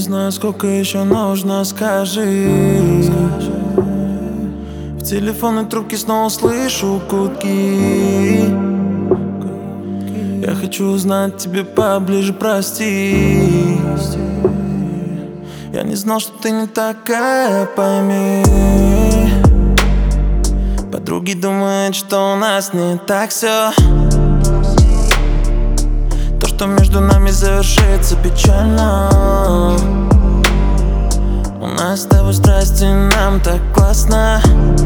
знаю, сколько еще нужно, скажи. В телефонной трубке снова слышу гудки. Я хочу узнать тебе поближе, прости. Я не знал, что ты не такая, пойми. Подруги думают, что у нас не так все. То, что между нами завершится печально. У нас с тобой страсти, нам так классно.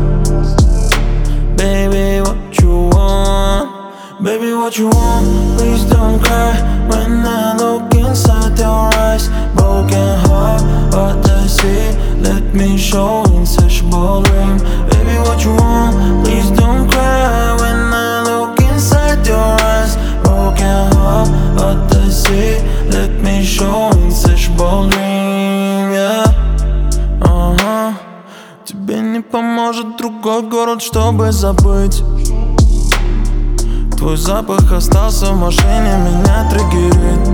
Baby, what you want? Baby, what you want? Please don't cry when I look inside your eyes. Broken heart, what I see, let me show insatiable dream. Baby, what you want? Please don't cry when I look inside your eyes. Broken heart, what I see, let me show insatiable dream. Yeah. Тебе не поможет другой город, чтобы забыть. Твой запах остался в машине, меня триггерит.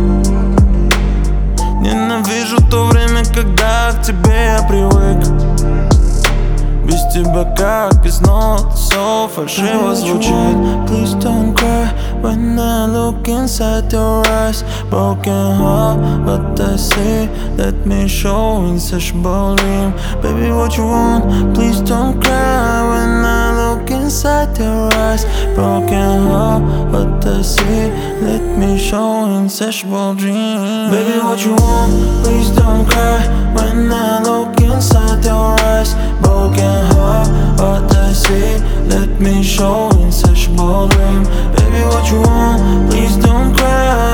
Ненавижу то время, когда к тебе я привык. Без тебя как без нот, все фальшиво звучит. Please don't cry when I look inside your eyes. Broken heart, what I see, let me show insatiable dream. Baby, what you want? Please don't cry when I look inside your eyes. Broken heart, what I see, let me show insatiable dream. Baby, what you want? Please don't cry when I look inside your eyes. Broken heart, what I see, let me show insatiable dream. Baby, what you want? Please don't cry